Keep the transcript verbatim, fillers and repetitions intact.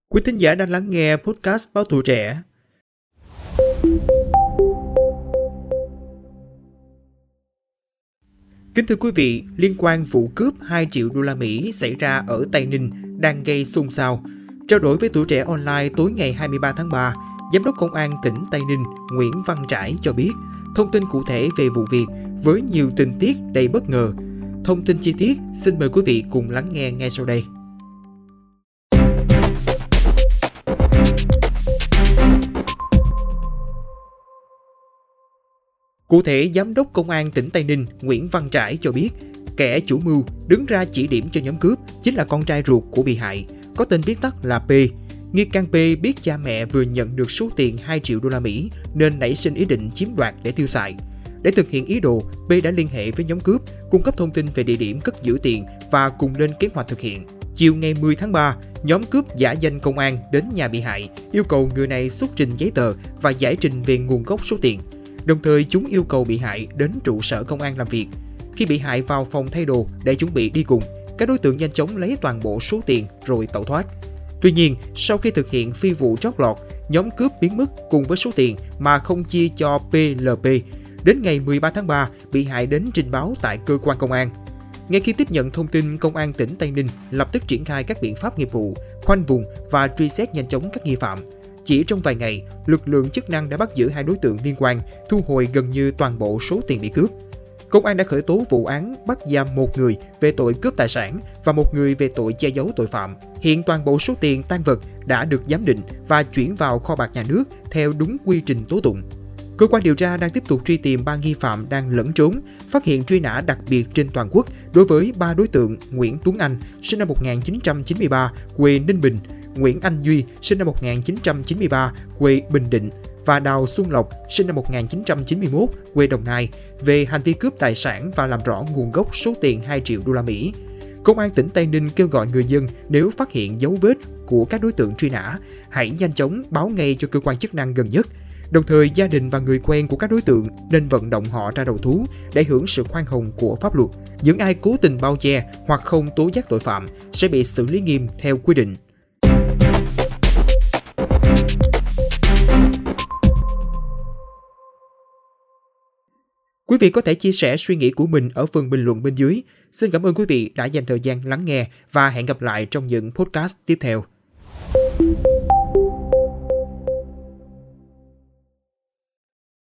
Quý thính giả đang lắng nghe podcast Báo Tuổi Trẻ. Kính thưa quý vị, liên quan vụ cướp hai triệu đô la Mỹ xảy ra ở Tây Ninh đang gây xôn xao. Trao đổi với Tuổi Trẻ Online tối ngày hai mươi ba tháng ba, Giám đốc Công an tỉnh Tây Ninh Nguyễn Văn Trải cho biết thông tin cụ thể về vụ việc với nhiều tình tiết đầy bất ngờ. Thông tin chi tiết xin mời quý vị cùng lắng nghe ngay sau đây. Cụ thể, Giám đốc Công an tỉnh Tây Ninh Nguyễn Văn Trải cho biết kẻ chủ mưu đứng ra chỉ điểm cho nhóm cướp chính là con trai ruột của bị hại, có tên viết tắt là P. Nghi can P biết cha mẹ vừa nhận được số tiền hai triệu đô la Mỹ nên nảy sinh ý định chiếm đoạt để tiêu xài. Để thực hiện ý đồ, P đã liên hệ với nhóm cướp, cung cấp thông tin về địa điểm cất giữ tiền và cùng lên kế hoạch thực hiện. Chiều ngày mười tháng ba, nhóm cướp giả danh công an đến nhà bị hại, yêu cầu người này xuất trình giấy tờ và giải trình về nguồn gốc số tiền. Đồng thời, chúng yêu cầu bị hại đến trụ sở công an làm việc. Khi bị hại vào phòng thay đồ để chuẩn bị đi cùng, các đối tượng nhanh chóng lấy toàn bộ số tiền rồi tẩu thoát. Tuy nhiên, sau khi thực hiện phi vụ trót lọt, nhóm cướp biến mất cùng với số tiền mà không chia cho pê lờ pê. Đến ngày mười ba tháng ba, bị hại đến trình báo tại cơ quan công an. Ngay khi tiếp nhận thông tin, Công an tỉnh Tây Ninh lập tức triển khai các biện pháp nghiệp vụ, khoanh vùng và truy xét nhanh chóng các nghi phạm. Chỉ trong vài ngày, lực lượng chức năng đã bắt giữ hai đối tượng liên quan, thu hồi gần như toàn bộ số tiền bị cướp. Công an đã khởi tố vụ án bắt giam một người về tội cướp tài sản và một người về tội che giấu tội phạm. Hiện toàn bộ số tiền tang vật đã được giám định và chuyển vào kho bạc nhà nước theo đúng quy trình tố tụng. Cơ quan điều tra đang tiếp tục truy tìm ba nghi phạm đang lẫn trốn, phát hiện truy nã đặc biệt trên toàn quốc đối với ba đối tượng Nguyễn Tuấn Anh, sinh năm một nghìn chín trăm chín mươi ba, quê Ninh Bình, Nguyễn Anh Duy, sinh năm một nghìn chín trăm chín mươi ba, quê Bình Định và Đào Xuân Lộc, sinh năm một nghìn chín trăm chín mươi mốt, quê Đồng Nai, về hành vi cướp tài sản và làm rõ nguồn gốc số tiền hai triệu đô la Mỹ. Công an tỉnh Tây Ninh kêu gọi người dân nếu phát hiện dấu vết của các đối tượng truy nã, hãy nhanh chóng báo ngay cho cơ quan chức năng gần nhất. Đồng thời, gia đình và người quen của các đối tượng nên vận động họ ra đầu thú để hưởng sự khoan hồng của pháp luật. Những ai cố tình bao che hoặc không tố giác tội phạm sẽ bị xử lý nghiêm theo quy định. Quý vị có thể chia sẻ suy nghĩ của mình ở phần bình luận bên dưới. Xin cảm ơn quý vị đã dành thời gian lắng nghe và hẹn gặp lại trong những podcast tiếp theo.